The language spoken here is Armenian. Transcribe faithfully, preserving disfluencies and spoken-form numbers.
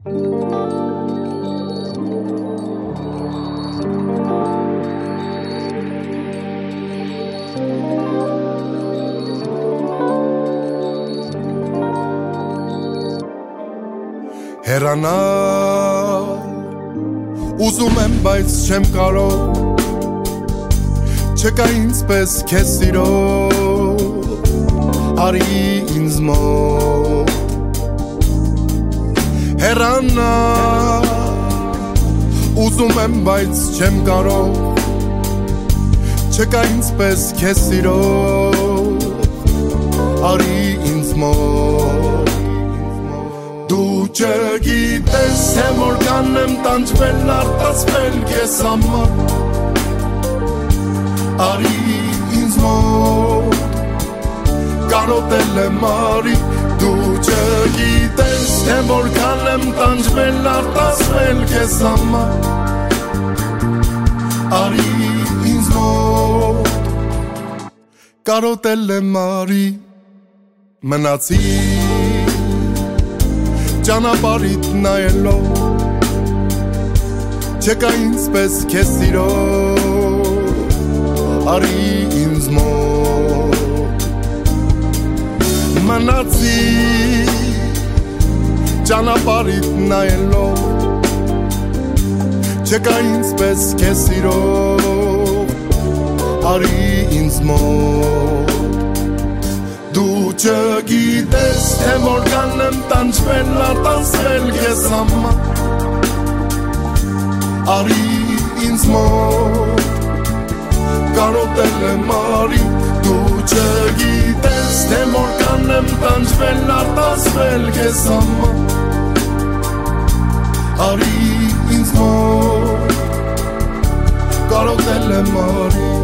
Հեռանալ ուզում եմ, բայց չեմ կարող, չկա ինձպես քեզ սիրող, արի ինձ մոտ հեռանալ ուզում եմ, բայց չեմ կարող, չկա ինձպես քեզ սիրող, արի ինձ մոտ Դու չգիտես, թե որքան եմ տանջվել, արտասվել քեզ համար Արի ինձ մոտ կարոտել եմ արի Դու չգիտես, թե որքան եմ տանջվել, արտասվել քեզ համար Արի ինձ մոտ կարոտել եմ արի Մնացի ճանապարհիդ նայելով Չկա ինձպես քեզ սիրող Արի ինձ մոտ Մնացի ճանապարհիդ նայելով Չկա ինձպես քեզ սիրող Արի ինձ մոտ Դու չգիտես, թե որքան եմ տանջվել, արտասվել քեզ համար Արի ինձ մոտ կարոտել եմ արի Դու չգիտես, թե որքան եմ տանջվել, արտասվել քեզ համար Արի ինձ մոտ կարոտել եմ արի